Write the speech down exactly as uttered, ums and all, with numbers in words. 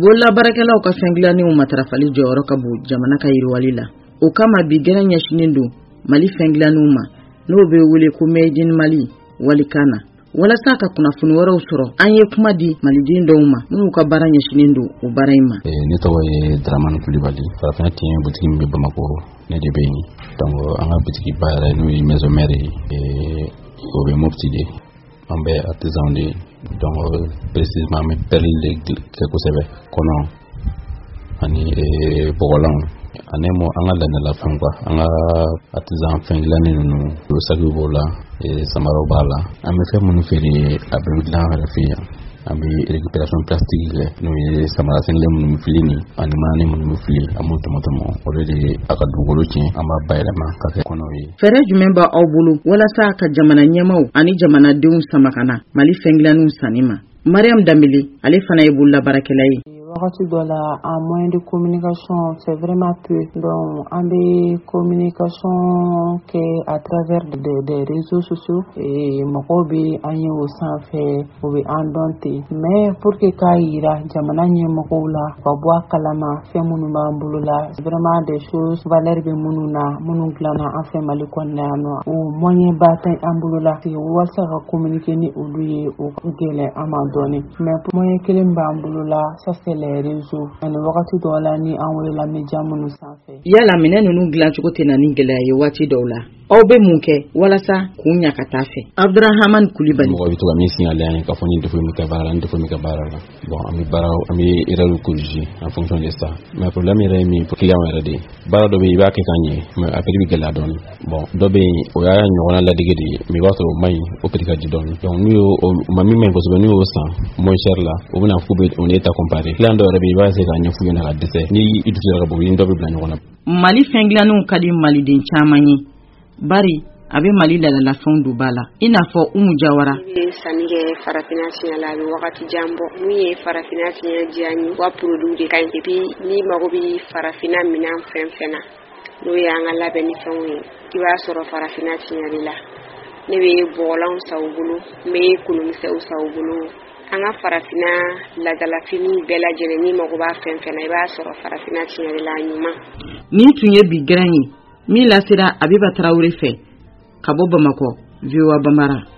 bolla barakalaw ka fenglani u matarafali jɔyɔrɔ ka bon jamana ka yiriwali la. O kama bi gɛrɛ ɲɛsinin don Mali fenglaniw ma n'o bɛ wele ko Made in Mali walikana. Walasa ka kunnafoni wɛrɛw sɔrɔ an ye kuma di maliden dɔw ma minnu ka baara ɲɛsinin don o baara in ma. Ne tɔgɔ ye Dramane Kulibali, farafina tiɲɛ butigi min bɛ Bamako ne de bɛ yen. Donc an ka butigi ba yɛrɛ n'o ye maison mère ye o bɛ Mopti de. An bɛ artisan de donc précisément an bɛ perle de kɛ kosɛbɛ kɔnɔ ani bɔgɔlanw ani mo an ka laadalafɛnw quoi an ka artisan fɛn dilannen ninnu o sakiw b'o la samaraw b'a la an bɛ fɛn minnu feere a bɛɛ bɛ dilan an yɛrɛ fɛ yan an bɛ récupération plastique kɛ n'o ye samara sɛnɛlen minnu bɛ fili ni ani manani minnu bɛ fili an b'o tɔmɔtɔmɔ o de ye a ka dugukolo tiɲɛ an b'a bayɛlɛma ka kɛ kɔnɔw ye. Fɛɛrɛ jumɛn b'a aw bolo walasa ka jamana ɲɛmaaw ani jamanadenw sama ka na Mali fɛngilanniw sanni ma? Mariam Dambele ale fana ye bololabaarakɛla ye. Wagati dɔ la en moyen de communication c'est vraiment peu, donc an bɛ communication kɛ à travers des de réseaux sociaux et mɔgɔw bɛ an ye o sanfɛ o bɛ an dɔn ten, mais pour que k'a yira jamana ɲɛmɔgɔw la ka bɔ a kalama fɛn minnu b'an bolo la vraiment des choses valeur bɛ minnu na minnu dilanna an fɛ Mali kɔnɔna yan nɔ o moyen ba tɛ an bolo la walasa ka communiquer ni olu ye o gɛlɛn an ma dɔɔnin, mais moyen kelen b'an bolo la ça c'est les réseaux ani wagati dɔw la ni an welela media minnu sanfɛ. Yala minɛ ninnu dilan cogo tɛ na ni gɛlɛya ye waati dɔw la aw bɛ mun kɛ walasa k'u ɲa ka taa fɛ? Abdurahman Kulibali mɔgɔ bɛ to ka min signaler an ye k'a fɔ ni défaut min kɛ baara la ni défaut min kɛ baara la bon an bɛ baara an bɛ erreur corriger en fonction de ça, mais problème yɛrɛ ye min pour client yɛrɛ de baara dɔ bɛ yen i b'a kɛ ka ɲɛ mais a prix bɛ gɛlɛya dɔɔnin, bon dɔ bɛ yen o y'a ɲɔgɔnna ladege de ye mais i b'a sɔrɔ o man ɲi o prix ka di dɔɔnin, donc n'u y'o ma min man ɲi kosɛbɛ n'u y'o san moins cher la o bɛna f'u bɛ o n'e ta comparer client dɔ yɛrɛ bɛ yen i b'a essayer k'a ɲɛf'u ɲɛna ka dɛsɛ ni i dusu yɛrɛ ka bon ni dɔ bɛ bila ɲɔgɔn na. Mali fɛngilanniw ka di maliden caman ye bari a bɛ Mali ladalafɛnw don ba la i n'a fɔ Umu Jawara. I bɛ sanni kɛ farafina tiɲɛ la a bɛ wagati jan bɔ mun ye farafina tiɲɛ diya n ye wa produit de ka ɲi et puis ni mago bɛ farafina minɛn fɛn fɛn na n'o ye an ka labɛnni fɛnw ye i b'a sɔrɔ farafina tiɲɛ de la ne bɛ bɔgɔlanw san u bolo n bɛ kolonkisɛw san u bolo an ka farafina ladalafini bɛɛ lajɛlen ni mago b'a fɛn fɛn na i b'a sɔrɔ farafina tiɲɛ de la ɲuman. Nin tun ye bi gɛrɛn ye min lasera Abiba Traoré fɛ ka bɔ Bamako V O A Bambara.